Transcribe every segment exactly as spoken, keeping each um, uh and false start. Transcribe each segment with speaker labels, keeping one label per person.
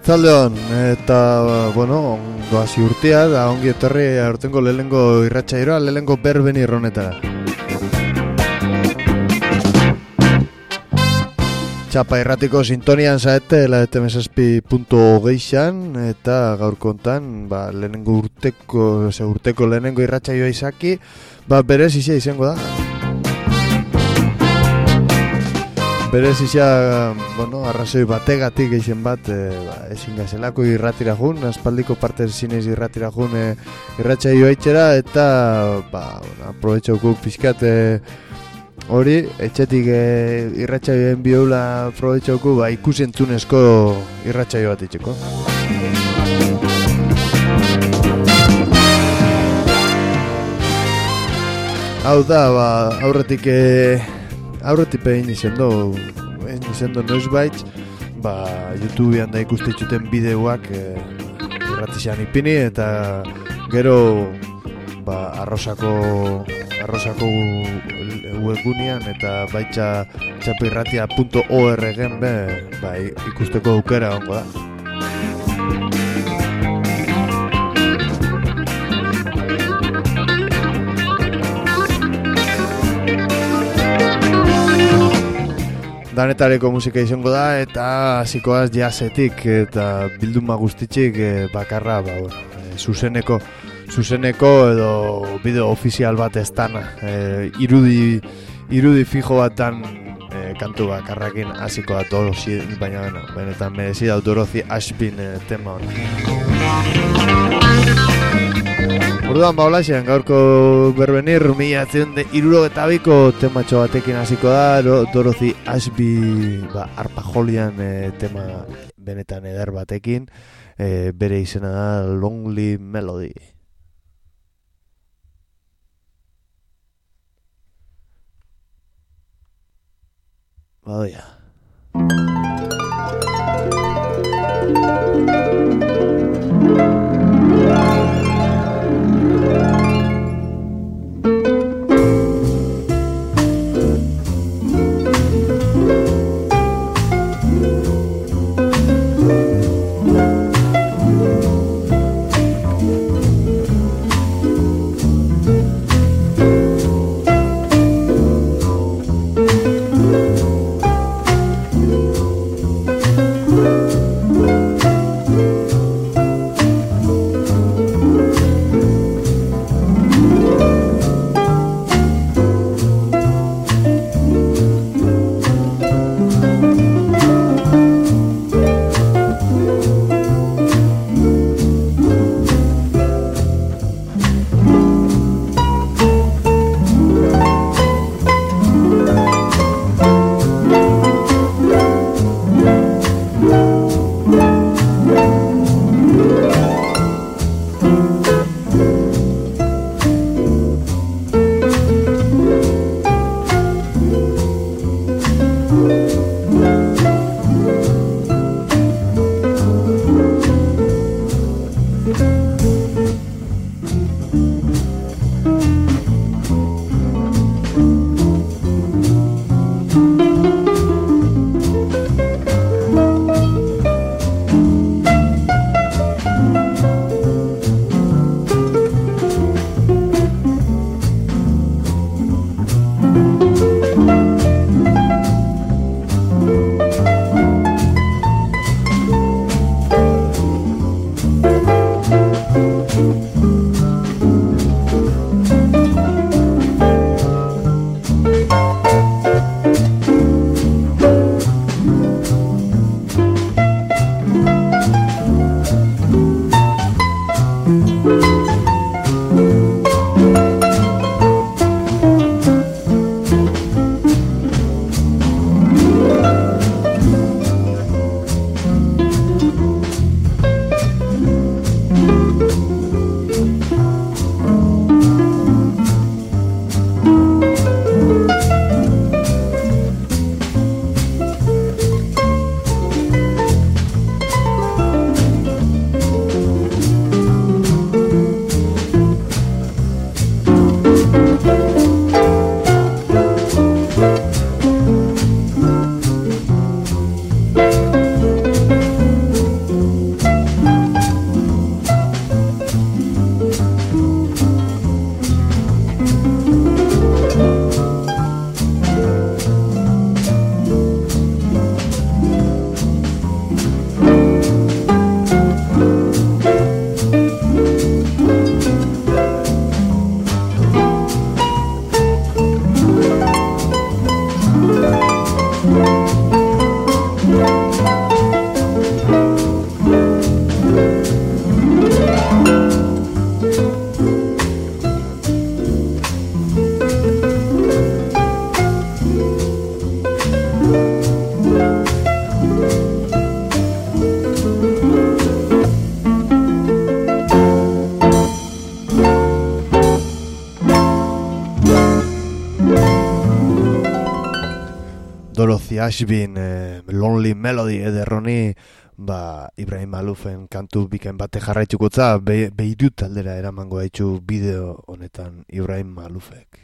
Speaker 1: Arratzaldeon, eta, bueno, ondo hasi urtea, da ongi etorri aurtengo lehenengo irratsaioa, lehenengo berben irronetara. Txapa irratiko sintonian zaete, la F M zazpi puntu hogeian, eta gaur kontan, ba, lehenengo urteko, ze urteko lehenengo irratsaioa izaki, ba, berez izia izango da. Berez izia, bueno, arrazoi bategatik eixen bat, e, ba, ezin gazelako irratira jun, aspaldiko parte zinez irratira jun e, irratsaioa itxera, eta, ba, bueno, aprobetxauko pixkat e, hori, etxetik e, irratsaioen biola aprobetxauko, ba, ikusentzunezko irratsaio bat itxeko. Hau da, ba, aurretik e, aurretik egin izan do, egin izan do noizbait, ba, YouTubean da ikustitxuten bideoak e, irratixean ipini, eta gero, ba, arrosako, arrosako webgunean, eta baitxa txapirratia puntu org-en be, ba, ikusteko aukera ongo da. Danetareko musika izango da, eta hasikoaz jazzetik eta bilduma guztitxik e, bakarra, ba, bueno, e, zuzeneko, zuzeneko edo bideo ofizial bat ez dana. E, irudi, irudi fijo batan e, kantu bakarrakin hasiko da Dorozi, baina bueno, benetan merezi da Dorozi Ashbin e, tema hori. Orduan, ba, holaxean, gaurko berbenir, milatzen de iruro eta biko tematxo batekin hasiko da, Dorozi Ashby, ba, arpajolian e, tema benetan eder batekin, e, bere izena da Lonely Melody. Badoia. Dorothy Ashbin, eh, Lonely Melody ederroni, ba, Ibrahim Maloufen kantu bikain bate jarraitxukotza, be, beirut aldera eramango haitxu bideo honetan Ibrahim Maloufek.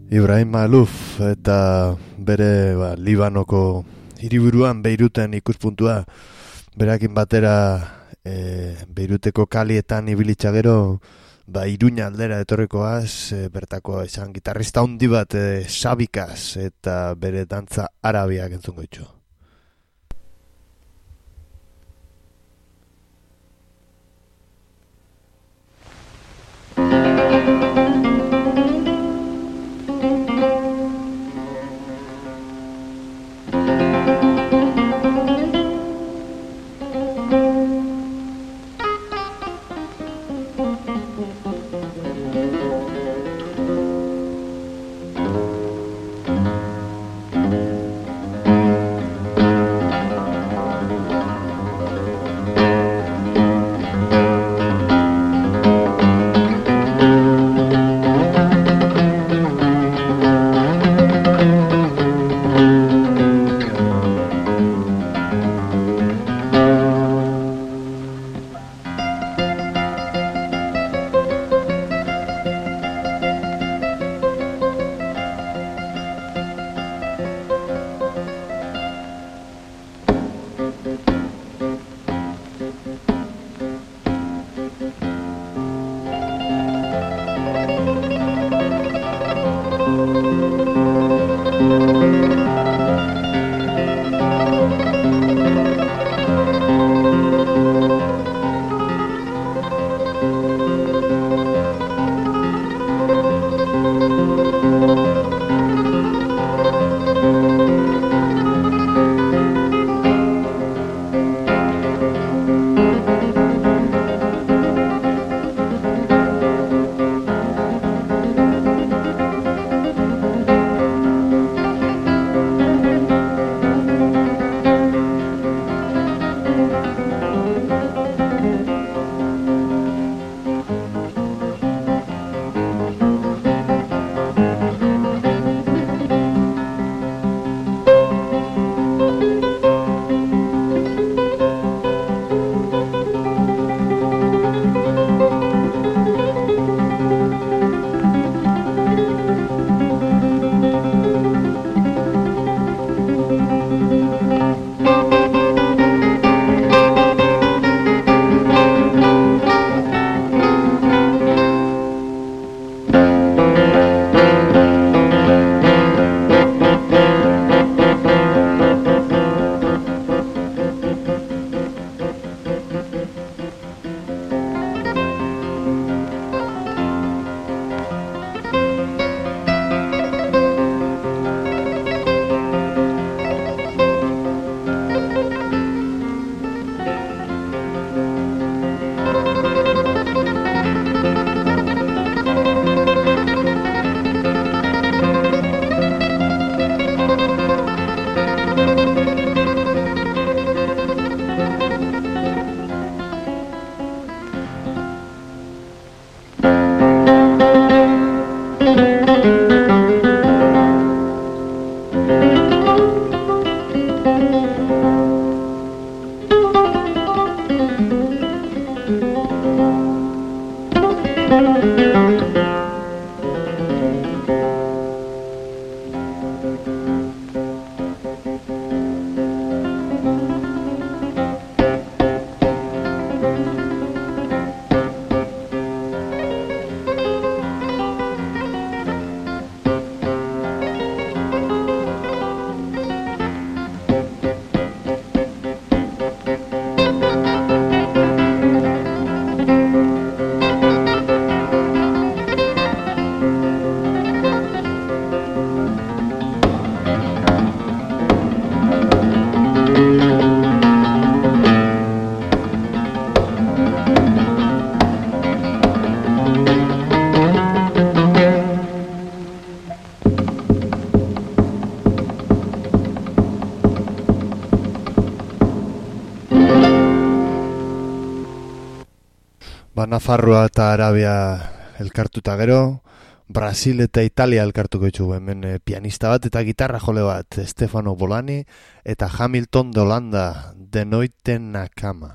Speaker 1: Ibrahim Malouf eta bere ba, Libanoko hiriburuan Beiruten ikuspuntua berakin batera e, Beiruteko kalietan ibilitza gero ba, Iruña aldera etorrikoaz e, bertako esan gitarrista handi bat e, Sabikaz eta bere dantza arabiak entzungo itxu. Ba, Nafarroa eta Arabia elkartuta gero, Brasil eta Italia elkartuko ditugu hemen e, pianista bat eta gitarra jole bat, Stefano Bolani eta Hamilton de Holanda, De Noite na Cama.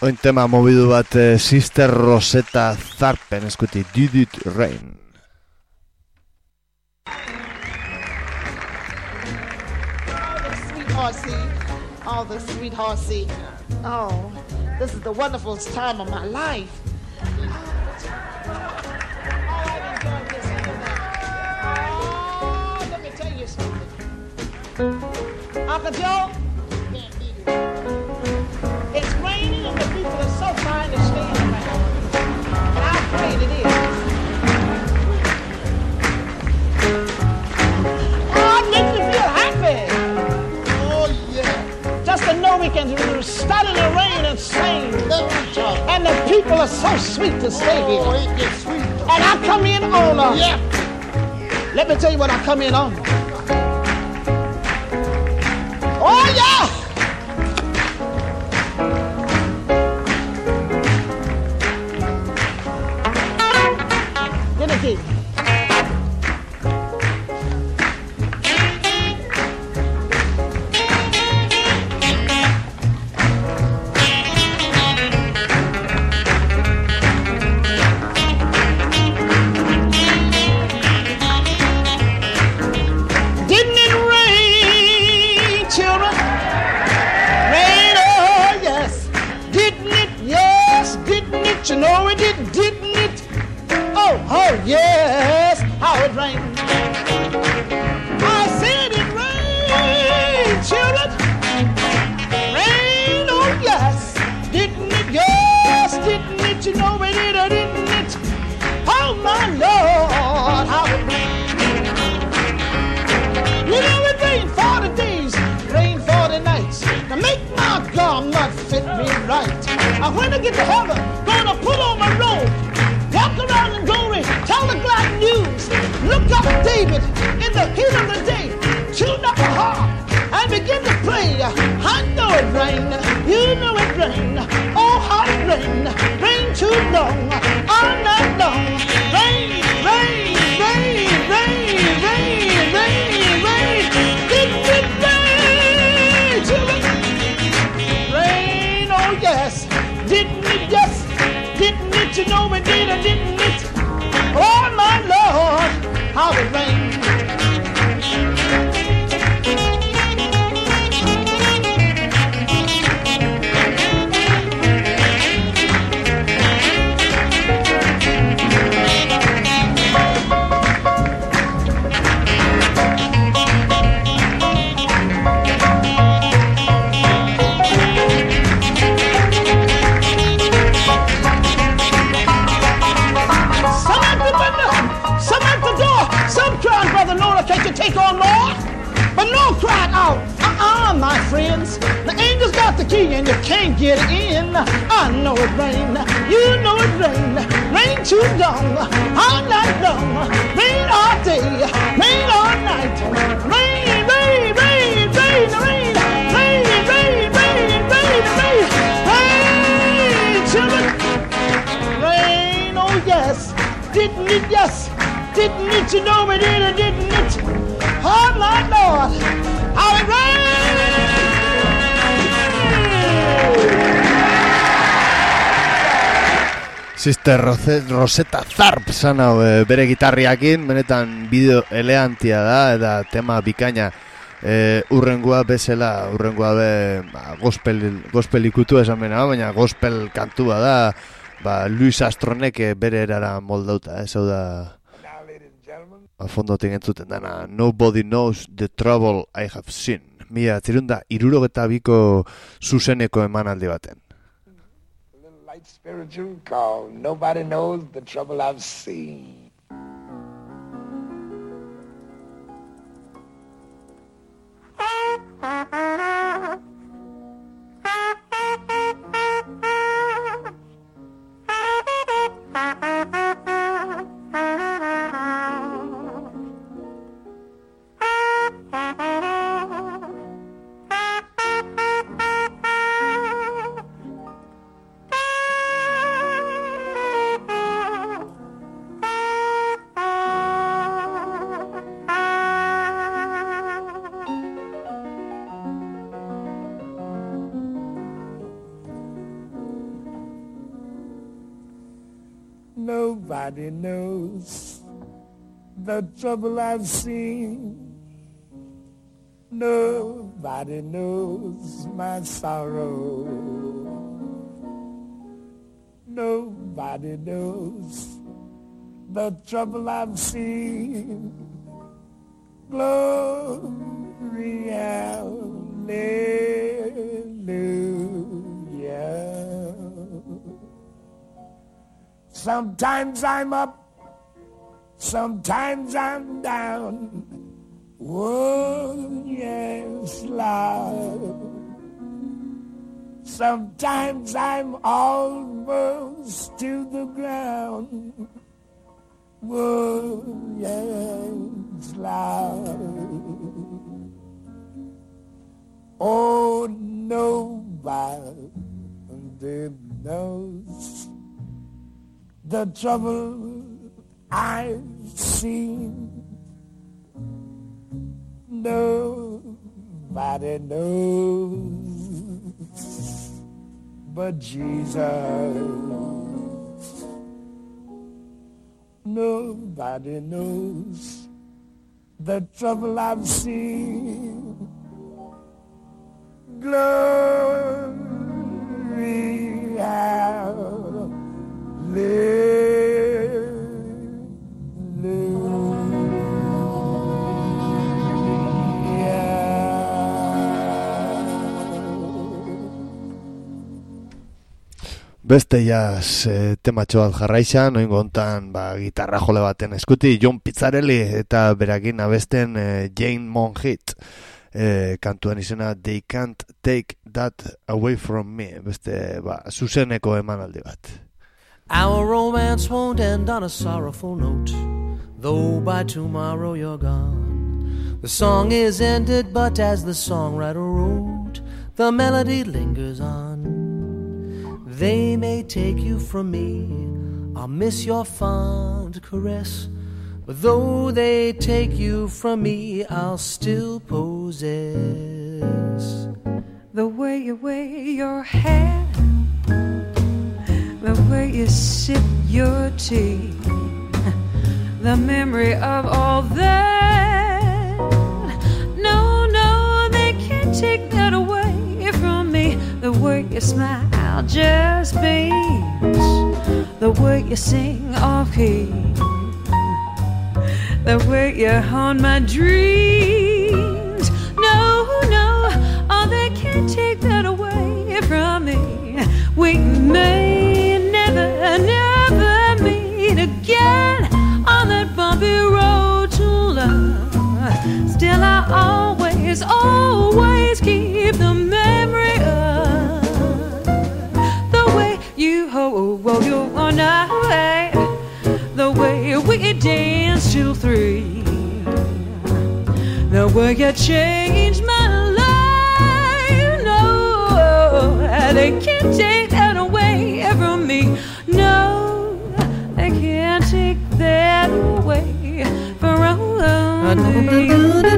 Speaker 1: Oin tema mobidu bat eh, Sister Rosetta Tharpen eskuti Did It Rain.
Speaker 2: Oh, the sweetheart, see. Oh, this is the wonderful time of my life. Oh, let me tell you something. Uncle Joe, it's raining and the people are so fine to stay around. And I'm afraid it is. Oh, it makes me feel happy. Just to know we can stand in the rain and sing. And the people are so sweet to stay here.
Speaker 3: Oh, it gets sweet.
Speaker 2: And I come in on a...
Speaker 3: Yeah.
Speaker 2: Let me tell you what I come in on. Oh, yeah! Get it, kid. You know it did, didn't it? Oh, oh, yes, how it rained. I said it rained, children. Rain, oh, yes, didn't it? Yes, didn't it? You know it did, or didn't it? Oh, my Lord, how it rained. You know it rained forty days, rained forty nights to make my garment fit me right. And when I get to heaven, gonna put on my robe, walk around in glory, tell the glad news. Look up David in the heat of the day, tune up a harp and begin to play. I know it rained, you know it rained. Oh, how it rained, rain too long, all night long. Rain, rain, rain, rain, rain, rain, rain. Didn't it rain, children? Rain, oh yes. Didn't it just, didn't it, you know it did or didn't it? Oh my Lord, how it rained. Can't you take on more? But no cried out, uh-uh, my friends. The angels got the key and you can't get in. I know it rain, you know it rain. Rain too long, all night long. Rain all day, rain all night. Rain, rain, rain, rain, rain. Rain, rain, rain, rain, rain. Rain, children. Rain, oh yes. Didn't it, yes. Didn't it, you know it did or didn't it? Oh my Lord, how it rained!
Speaker 1: Sister Rosetta Tharpe zan hau e, bere gitarriakin, benetan bideo eleantia da, eta tema bikaina e, urrengua bezala, urrengua be ba, gospel, gospel ikutu esan bena, baina gospel kantua da, ba, Luis Astronek bere erara moldauta, ez hau da... A fondo entzuten dana Nobody Knows the Trouble I Have Seen. Mila zirunda irurogeta biko zuzeneko emanaldi baten.
Speaker 3: A little light spiritual called Nobody Knows the Trouble I've Seen. Nobody knows the trouble I've seen. Nobody knows my sorrow. Nobody knows the trouble I've seen. Glory, hallelujah. Sometimes I'm up, sometimes I'm down. Oh, yes, Lord. Sometimes I'm almost to the ground. Oh, yes, Lord. Oh, nobody knows the trouble I've seen. Nobody knows but Jesus. Nobody knows the trouble I've seen. Glory, hallelujah.
Speaker 1: Beste jaz e, tematxo bat jarraixan, oingo hontan ba, gitarra jole baten eskuti, John Pizzarelli eta berakin abesten e, Jane Monhit e, kantuen izena They Can't Take That Away From Me, beste ba, zuzeneko emanaldi bat.
Speaker 4: Our romance won't end on a sorrowful note, though by tomorrow you're gone. The song is ended, but as the songwriter wrote, the melody lingers on. They may take you from me, I'll miss your fond caress, but though they take you from me, I'll still possess
Speaker 5: the way you wear your hair, the way you sip your tea, the memory of all that. No, no, they can't take that away from me. The way you smile just beams, the way you sing off key, the way you haunt my dreams. No, no, oh, they can't take that away from me. We may never, never meet again on that bumpy road to love. Still I always, always keep the memory of you hold your night, the way we danced till three, the way you changed my life. No, they can't take that away from me. No, they can't take that away from me.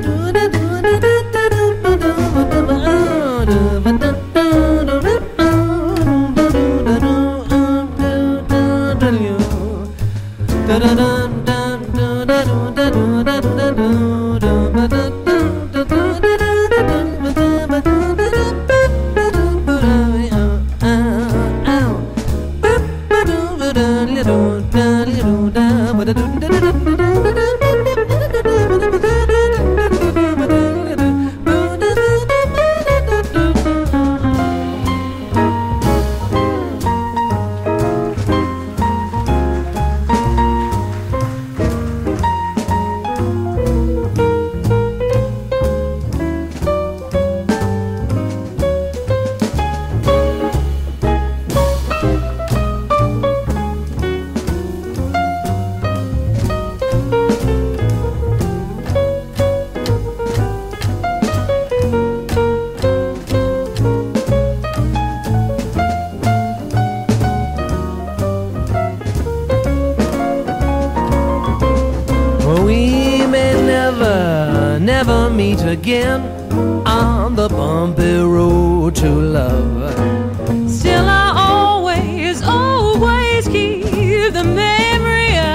Speaker 5: Again on the bumpy road to love. Still I always, always keep the memory of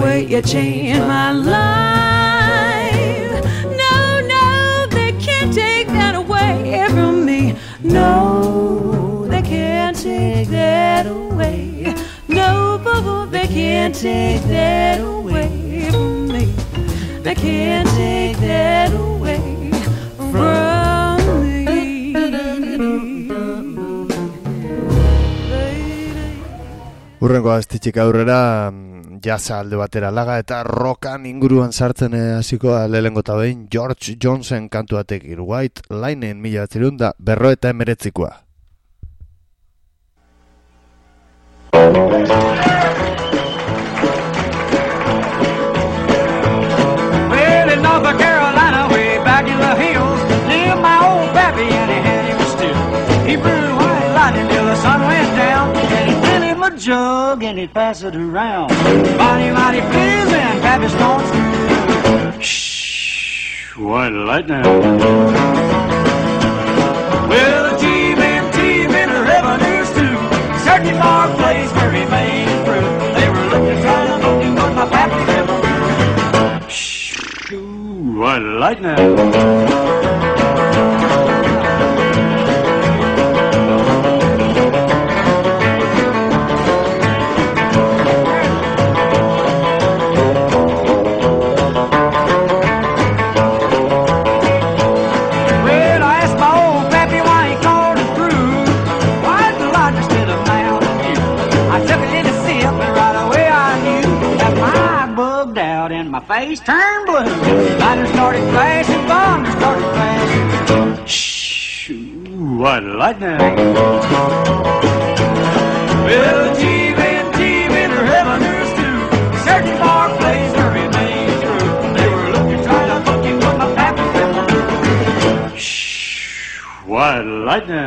Speaker 5: way you changed my life. No, no, they can't take that away from me. No, they can't take that away. No, boo-boo, they can't take that away from me. They can't take that away from me.
Speaker 1: Urrengo aztitxik aurrera jazza alde batera laga eta rockan inguruan sartzen hasiko da lehengo eta behin George Johnson kantu batekin White Line mila batzirun da berro eta emeretzikoa.
Speaker 6: Well, in North Carolina, way back in the hills, lived my old pappy and he had him still. He brewed white lightning till the sun went down, and he'd fill him a jug and he'd pass it around. Mighty, mighty pleasing, pappy staunch. Shh, white lightning. Well, the G M T men are revenues too, searching for a place where he made his brew. They were looking, trying to look at what my pappy never knew. Shh, white lightning. Face turned blue. Lightning started flashing, thunder started flashing. Shh, white lightning. Well, the G M T men are revenues too, searching for a place to remain true. They were looking, trying to look at what my pappy never knew. Shh, white lightning.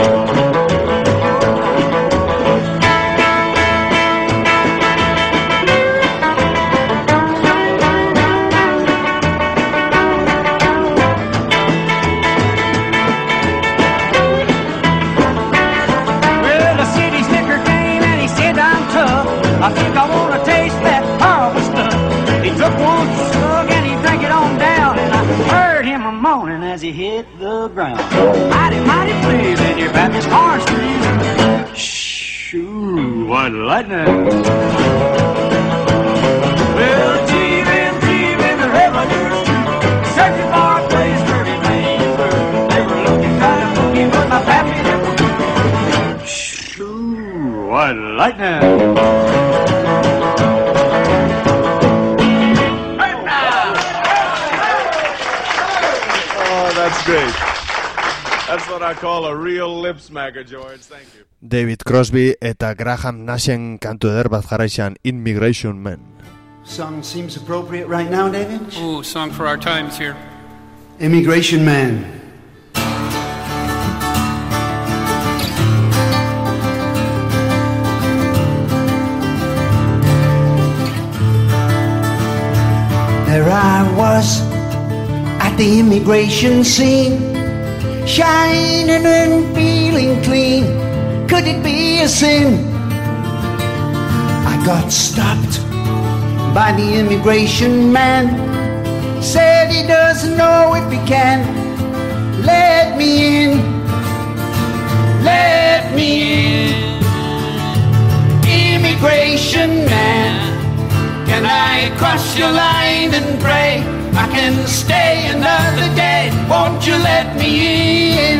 Speaker 6: I think I want to taste that horrible stuff. He took one slug and he drank it on down, and I heard him a moaning as he hit the ground. Mighty, mighty pleasing, your Baptist corn street. Shh, white lightning. Well, G M T men the revenues too, searching for a place where he made through. They were looking, trying to book him, but my pappy never knew. Shh, white lightning.
Speaker 7: That's great. That's what I call a real lip smacker, George. Thank you.
Speaker 1: David Crosby eta Graham Nashen kantu eder bat jarraizan Immigration Man.
Speaker 8: Song seems appropriate right now, David?
Speaker 9: Ooh, song for our times here.
Speaker 8: Immigration Man. There I was at the immigration scene, shining and feeling clean. Could it be a sin? I got stopped by the immigration man. Said he doesn't know if he can let me in. Let me in. Immigration man, can I cross your line and pray I can stay another day? Won't you let me in?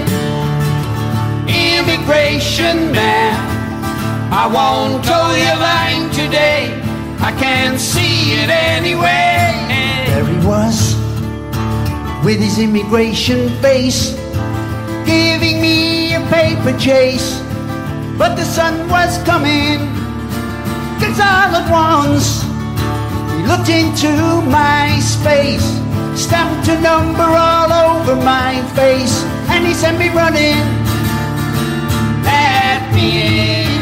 Speaker 8: Immigration man, I won't toe your line today. I can't see it anyway. There he was, with his immigration face, giving me a paper chase. But the sun was coming, 'cause all at once he looked into my space, stamped a number all over my face, and he sent me running. Let me in.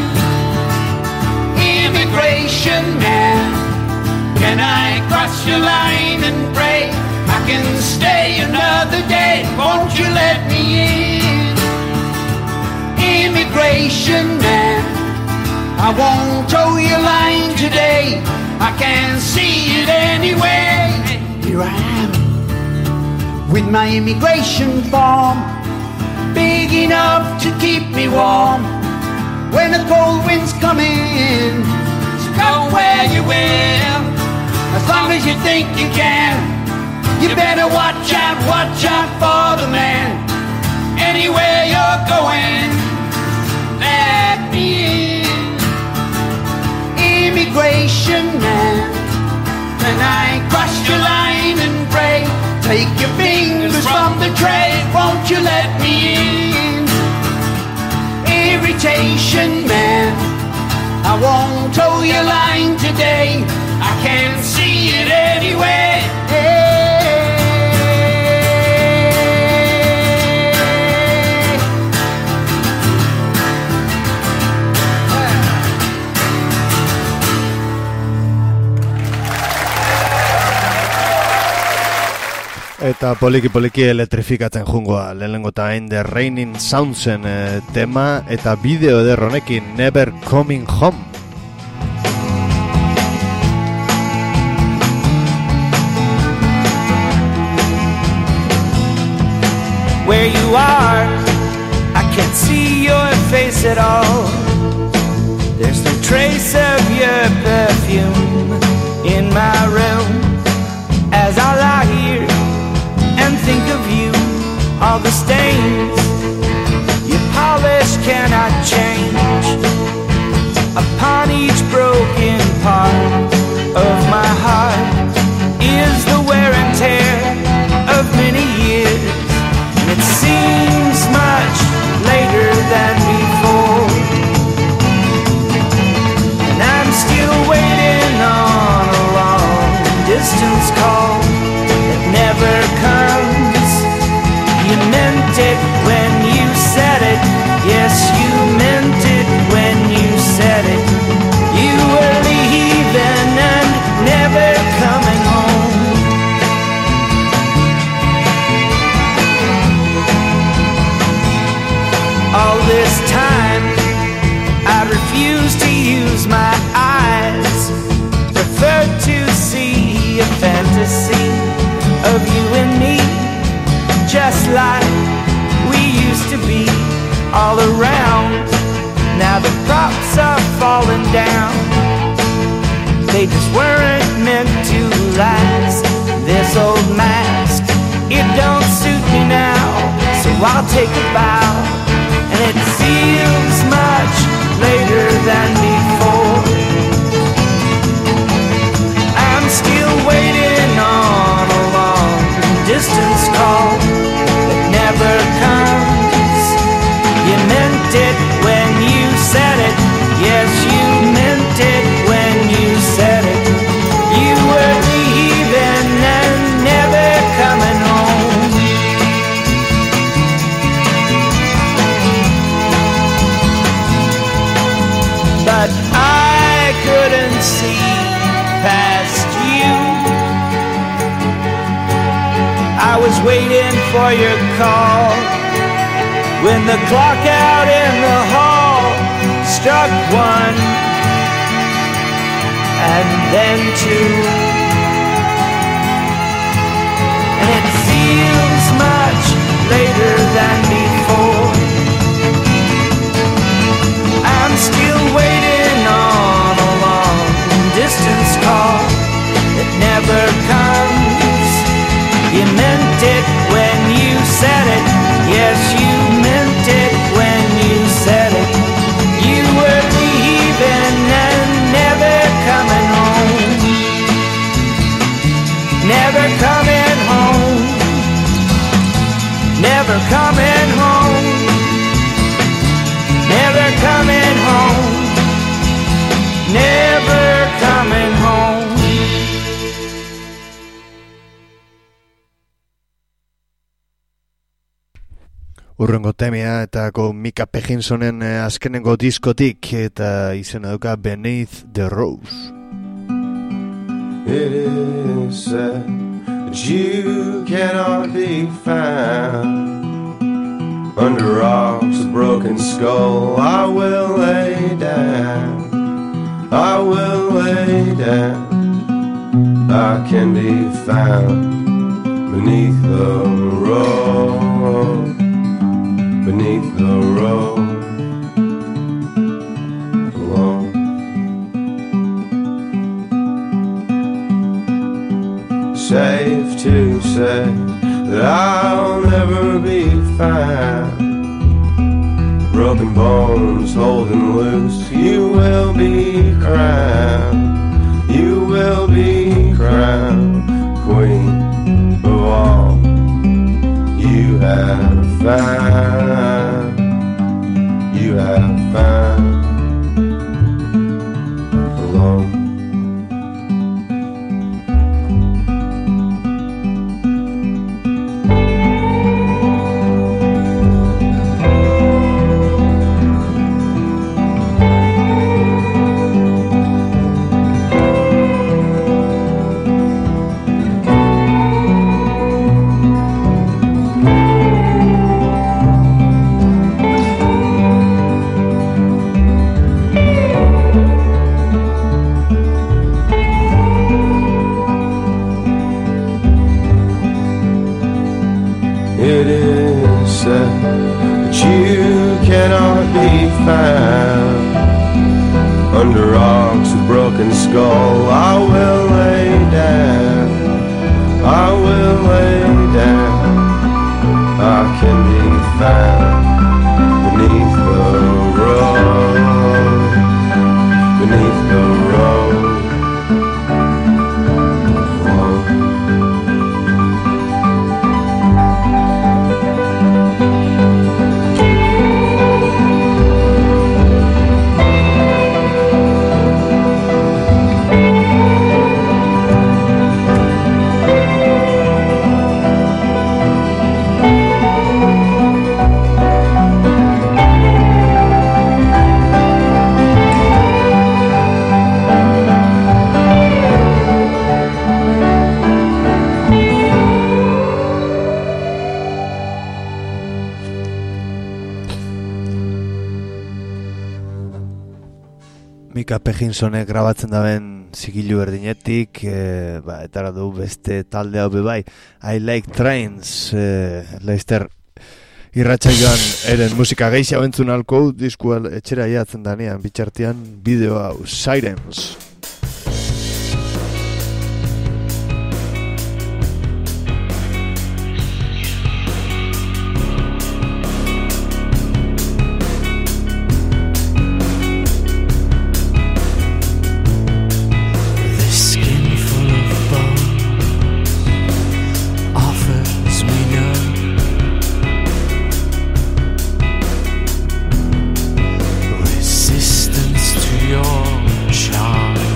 Speaker 8: Immigration man, can I cross your line and pray I can stay another day? Won't you let me in? Immigration man, I won't toe your line today. I can't see it anyway. Here I am with my immigration form, big enough to keep me warm when the cold winds come in. So go where you will, as long as you think you can. You better watch out, watch out for the man. Anywhere you're going, let me in. Immigration man, when I cross your line and pray, take your fingers from the tray, won't you let me in? Irritation man, I won't toe your line today, I can't see it anyway. Hey.
Speaker 1: Eta poliki-poliki elektrifikatzen jungoa, lehenengo eta hain The Raining Soundsen e, tema eta bideo eder honekin, Never Coming Home.
Speaker 10: Where you are, I can't see your face at all. There's no trace of your perfume in my room. As I lie here and think of you, all the stains your polish cannot change. Upon each broken part of my heart is the wear and tear of many years, and it seems much later than before, and I'm still waiting on a long distance call that never comes. You meant it when you said it, yes, you meant it when you said it. You were leaving and never coming home. All this time I refuse to use my eyes, prefer to see a fantasy of you and me, just like we used to be, all around. Now the props are falling down, they just weren't meant to last. This old mask, it don't suit me now, so I'll take a bow, and it feels much later than before. I'm still waiting on a long distance call that never comes. You meant it when you said it, yes, you meant it when you said it. You were leaving and never coming home. But I couldn't see past you. I was waiting for your call when the clock out in the hall struck one, and then two, and it feels much later than before. I'm still waiting on a long distance call that never comes. You meant it when you said it, yes, you meant it when you said it. You were leaving and never coming home. Never coming home. Never coming home. Never coming home. Never coming home.
Speaker 1: Urrengo temia eta go Mika Pejinsonen azkenengo diskotik eta izena duka Beneath the Rose.
Speaker 11: It is said that you cannot be found under rocks, a broken skull. I will lay down, I will lay down I can be found beneath the road, beneath the road, alone. Safe to say that I'll never be found. Broken bones holding loose, you will be crowned. You will be crowned queen of all you have found. You have found alone. It is said that you cannot be found under rocks with broken skull. I will lay down, I will lay down. I can be found beneath the road, beneath the road.
Speaker 1: Mika Pejinsonek grabatzen daben zigilu berdinetik, e, ba, etara du beste talde hau bebai, I Like Trains, e, Leicester irratsaioan eren musika gehiago entzun alko, diskua etxera iatzen danean, bitxartean bideo hau, Sirens.
Speaker 12: Resistance to your charm.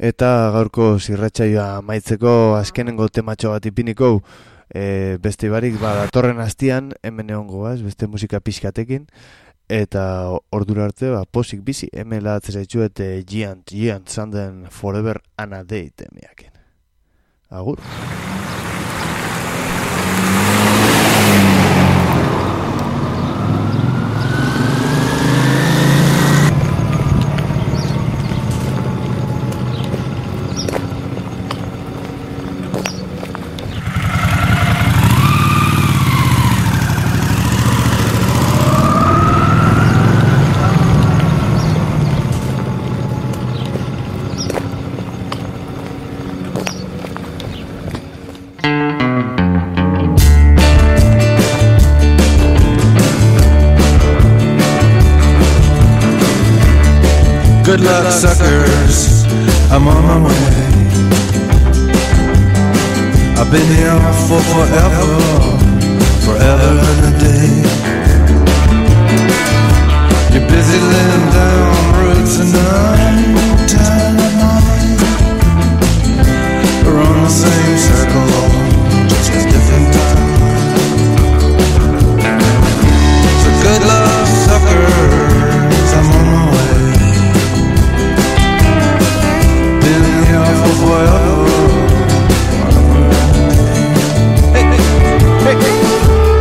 Speaker 1: Eta gaurko zirratsaioa amaitzeko azkenengo tematxo bat ipiniko, e, beste barik, ba, datorren astian, hemen egongo gaz, beste musika pixkatekin, eta ordura arte, ba, posik bizi, hemen lahatzera itxuet, e, Giant, Giant, zanden Forever and a Day temiakin. Agur.
Speaker 12: Good luck, suckers, I'm on my way. I've been here for forever, forever and a day. You're busy laying down roots and I'm telling mine. We're on the same circle, just a different time. So good luck, suckers, I'm on my way. Forever. Hey, hey, hey, hey.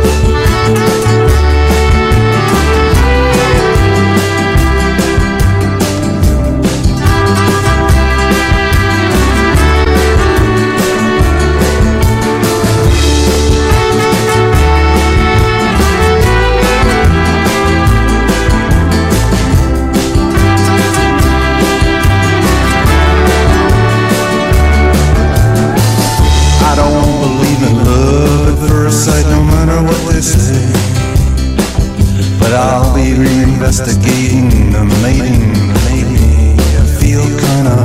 Speaker 12: No matter what they say, but I'll be reinvestigating the mating lady. I feel kinda